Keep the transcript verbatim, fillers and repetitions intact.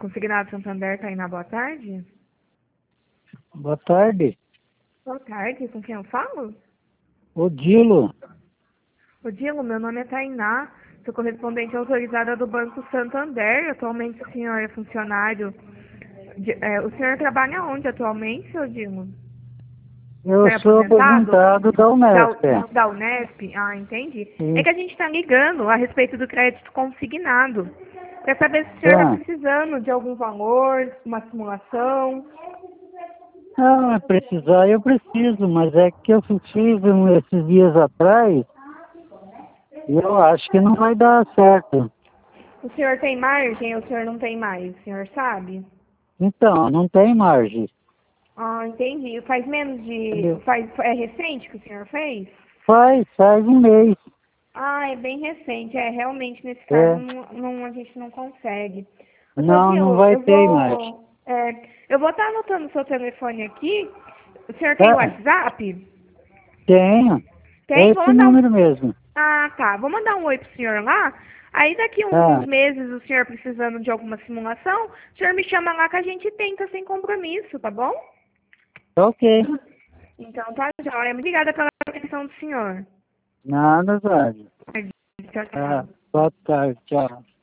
Consignado Santander, Tainá, boa tarde. Boa tarde. Boa tarde, com quem eu falo? O Dilo. O Dilo, meu nome é Tainá, sou correspondente autorizada do Banco Santander. Atualmente o senhor é funcionário. De, é, o senhor trabalha onde atualmente, seu Dilo? Eu É sou aposentado? aposentado da Da, Unesp. da Unesp? Ah, entendi. É Sim. que a gente está ligando a respeito do crédito consignado. Quer saber se o senhor está Ah, precisando de algum valor, uma simulação. não, é precisar, eu preciso, mas é que eu fiz um, esses dias atrás e eu acho que não vai dar certo. O senhor tem margem ou o senhor não tem mais? O senhor sabe? Então, não tem margem. Ah, entendi. Faz menos de... Entendeu? Faz, é recente que o senhor fez? Faz, faz um mês. Ah, é bem recente. É, realmente, nesse caso, É. não, não- a gente não consegue. Ô, seu Não, não Dilo, vai eu ter mais. vou... é, eu vou estar anotando o seu telefone aqui. O senhor tem Tá? WhatsApp? Tenho. É Tem? Vou esse mandar um... número mesmo. Ah, tá. Vou mandar um oi pro senhor lá. Aí daqui uns Ah, meses, o senhor precisando de alguma simulação, o senhor me chama lá que a gente tenta sem compromisso, tá bom? tá ok. Então tá joia. Obrigada pela atenção do senhor. Nada, velho. Tchau, Ah, tchau. boa tarde, tchau.